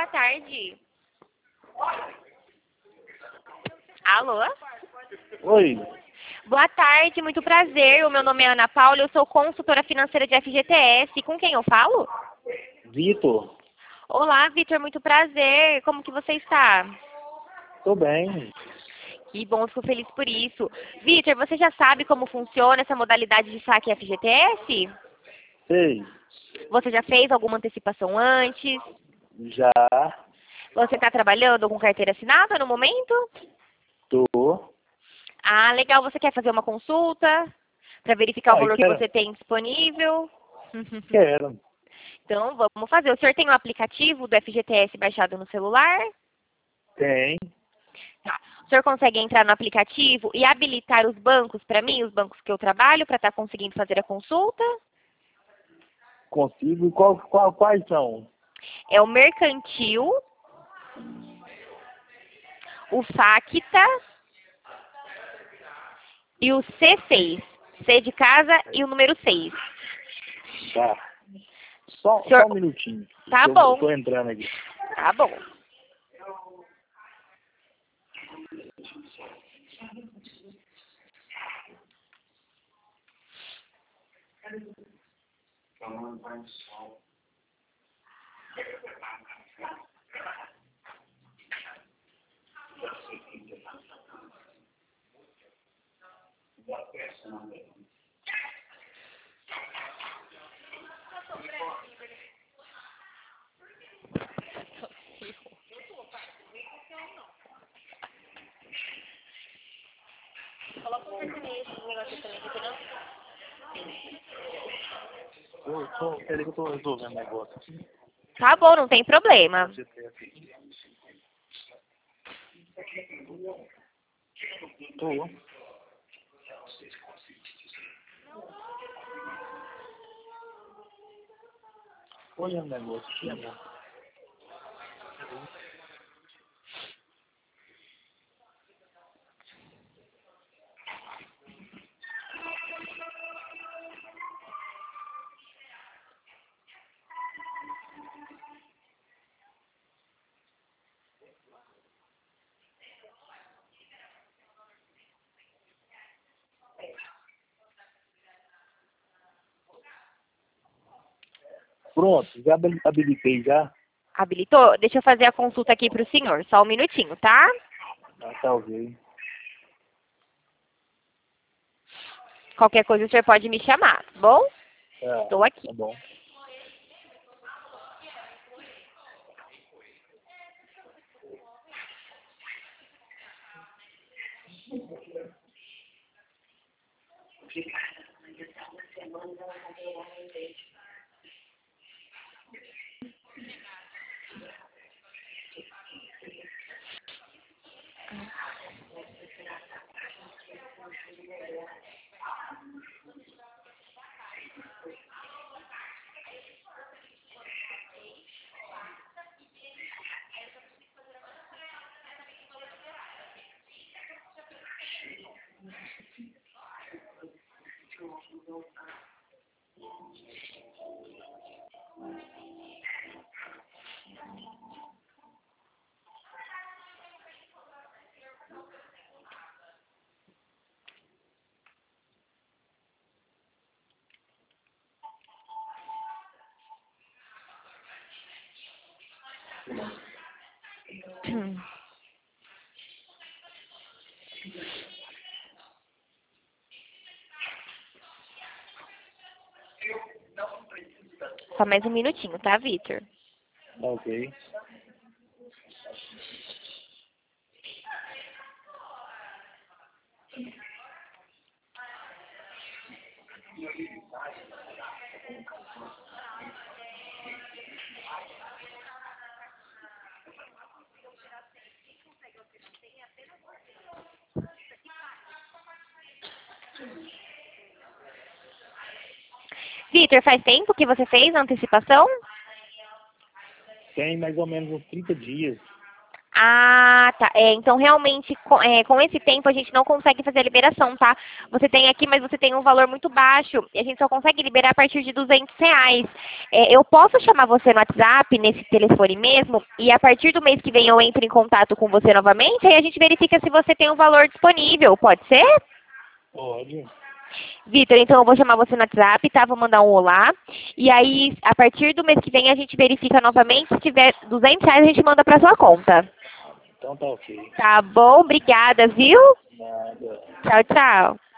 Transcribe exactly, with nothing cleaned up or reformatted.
tarde. Alô? Oi. Boa tarde, muito prazer. O meu nome é Ana Paula, eu sou consultora financeira de F G T S. Com quem eu falo? Vitor. Olá, Vitor, muito prazer. Como que você está? Tô bem. Que bom, fico feliz por isso. Vitor, você já sabe como funciona essa modalidade de saque F G T S? Sei. Você já fez alguma antecipação antes? Já. Você está trabalhando com carteira assinada no momento? Tô. Ah, legal. Você quer fazer uma consulta para verificar o Ai, valor que quero. você tem disponível? Quero. Então, vamos fazer. O senhor tem o aplicativo do F G T S baixado no celular? Tem. Tá. O senhor consegue entrar no aplicativo e habilitar os bancos para mim, os bancos que eu trabalho, para estar conseguindo fazer a consulta? Consigo. E Qual, qual, quais são? É o Mercantil, o Facta e o C seis. C de casa e o número seis. Tá. Só, Senhor... só um minutinho. Tá Eu bom. tô entrando aqui. Tá bom. Coloca um sertanejo, esse negócio também, aqui, não? Eu tô, peraí que eu tô resolvendo o negócio aqui. Tá bom, não tem problema. Tô. Olha o negócio aqui, amor. Pronto, já habili- habilitei já. Habilitou? Deixa eu fazer a consulta aqui para o senhor. Só um minutinho, tá? Ah, talvez. Qualquer coisa o senhor pode me chamar, tá bom? É, Estou aqui. tá bom. Só mais um minutinho, tá, Vitor? Ok. Vitor, faz tempo que você fez a antecipação? Tem mais ou menos uns trinta dias. Ah, tá. É, então, realmente, com, é, com esse tempo, a gente não consegue fazer a liberação, tá? Você tem aqui, mas você tem um valor muito baixo. E a gente só consegue liberar a partir de duzentos reais. É, eu posso chamar você no WhatsApp, nesse telefone mesmo, e a partir do mês que vem eu entro em contato com você novamente, aí a gente verifica se você tem um valor disponível. Pode ser? Pode. Vitor, então eu vou chamar você no WhatsApp, tá? Vou mandar um olá. E aí, a partir do mês que vem, a gente verifica novamente. Se tiver duzentos reais, a gente manda pra sua conta. Então tá ok. Tá bom? Obrigada, viu? Nada. Tchau, tchau.